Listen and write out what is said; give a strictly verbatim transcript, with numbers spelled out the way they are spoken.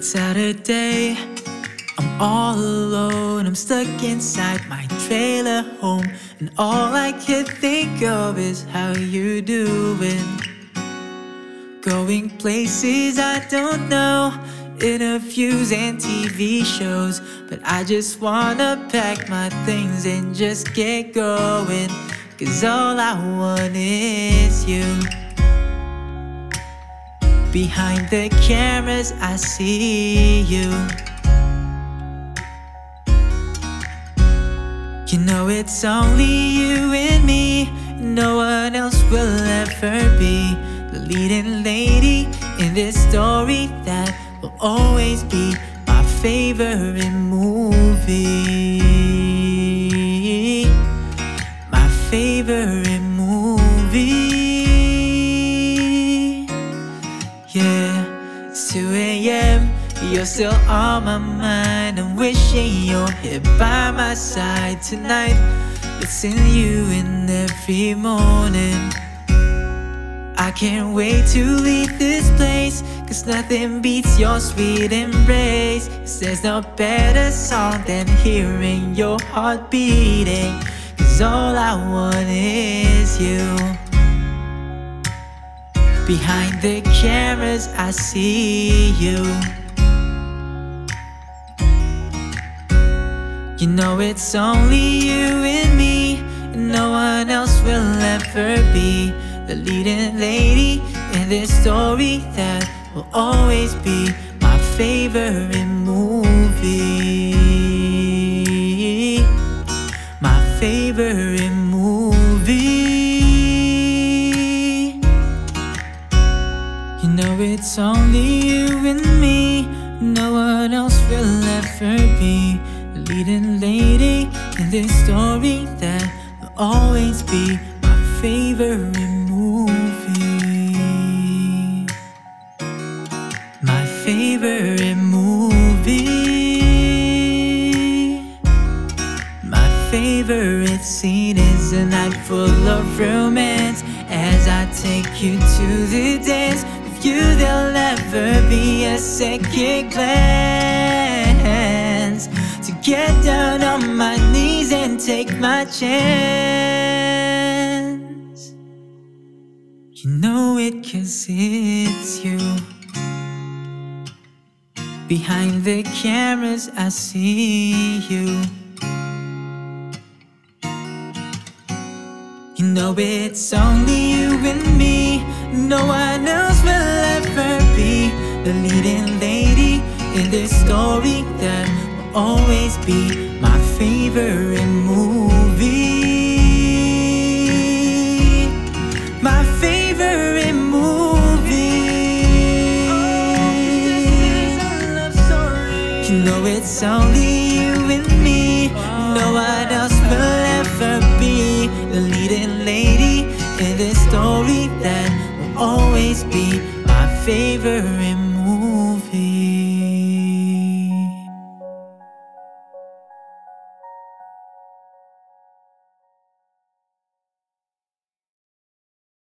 Saturday, I'm all alone. I'm stuck inside my trailer home, and all I can think of is how you're doing. Going places I don't know, interviews and T V shows, but I just wanna pack my things and just get going, 'cause all I want is you. Behind the cameras I see you. You know it's only you and me, no one else will ever be the leading lady in this story that will always be my favorite movie. My favorite movie. Yeah, it's two A M, you're still on my mind. I'm wishing you're here by my side tonight. Missing you in every morning. I can't wait to leave this place, 'cause nothing beats your sweet embrace. 'Cause there's no better song than hearing your heart beating, 'cause all I want is you. Behind the cameras I see you. You know it's only you and me, and no one else will ever be the leading lady in this story that will always be my favorite movie. My favorite movie. You know it's only you and me, no one else will ever be the leading lady in this story that will always be my favorite movie. My favorite movie. My favorite scene is a night full of romance. As I take you to the dance, with you there'll never be a second glance. To get down on my knees and take my chance. You know it 'cause it's you. Behind the cameras I see you. You know it's only you and me, no one else will ever be the leading lady in this story that will always be my favorite movie. My favorite movie. You know it's only you and me, no one else will ever be the leading lady in this story that will always be my favorite movie.